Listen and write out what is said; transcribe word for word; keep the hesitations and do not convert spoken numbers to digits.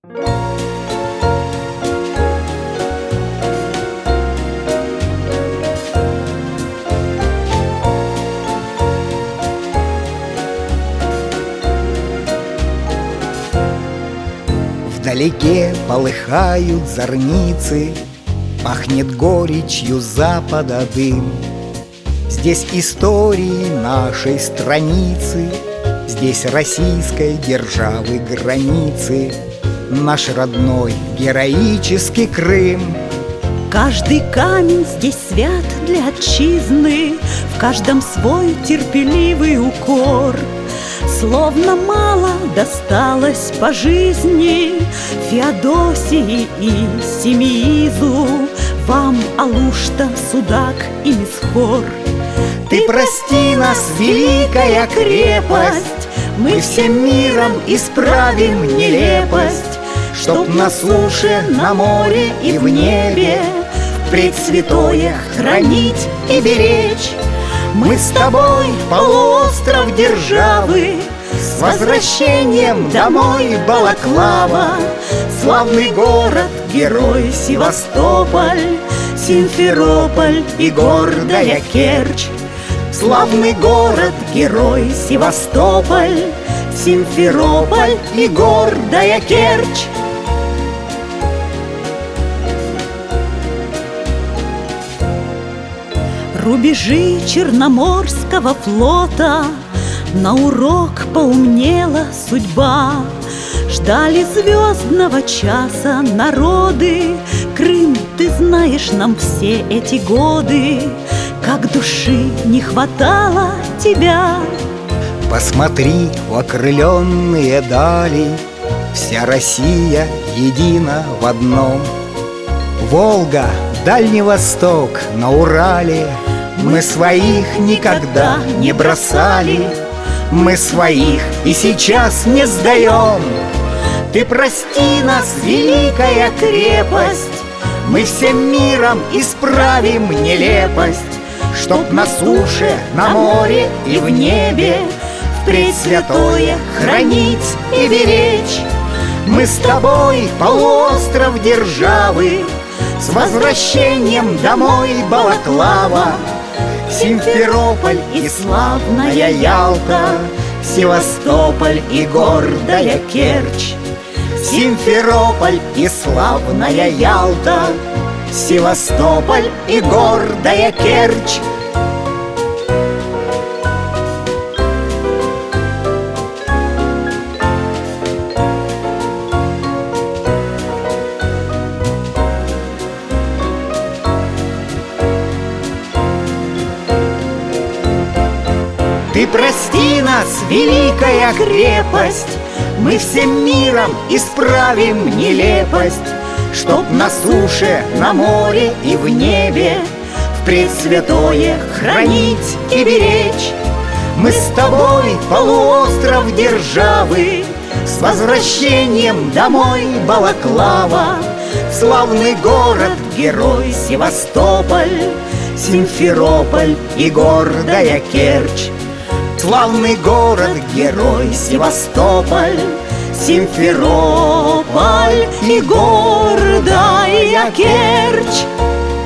Вдалеке полыхают зорницы, пахнет горечью запада дым. Здесь истории нашей страницы, здесь российской державы границы, наш родной героический Крым. Каждый камень здесь свят для отчизны, в каждом свой терпеливый укор. Словно мало досталось по жизни Феодосии и Семиизу, вам, Алушта, Судак и Мисхор. Ты прости нас, великая крепость, мы всем миром исправим нелепость, чтоб на суше, на море и в небе впредь святое хранить и беречь. Мы с тобой, полуостров державы, с возвращением домой, Балаклава, славный город, герой Севастополь, Симферополь и гордая Керчь. Славный город, герой Севастополь, Симферополь и гордая Керчь. Рубежи Черноморского флота на урок поумнела судьба. Ждали звездного часа народы. Крым, ты знаешь, нам все эти годы как души не хватало тебя. Посмотри в окрыленные дали, вся Россия едина в одном. Волга, Дальний Восток, на Урале, мы своих никогда не бросали, мы своих и сейчас не сдаем. Ты прости нас, великая крепость, мы всем миром исправим нелепость, чтоб на суше, на море и в небе впредь святое хранить и беречь. Мы с тобой, полуостров державы, с возвращением домой, Балаклава, Симферополь и славная Ялта, Севастополь и гордая Керчь. Симферополь и славная Ялта, Севастополь и гордая Керчь. Ты прости нас, великая крепость, мы всем миром исправим нелепость, чтоб на суше, на море и в небе впредь святое хранить и беречь. Мы с тобой, полуостров державы, с возвращением домой, Балаклава, славный город, герой Севастополь, Симферополь и гордая Керчь. Славный город, герой Севастополь, Симферополь и гордая Керчь.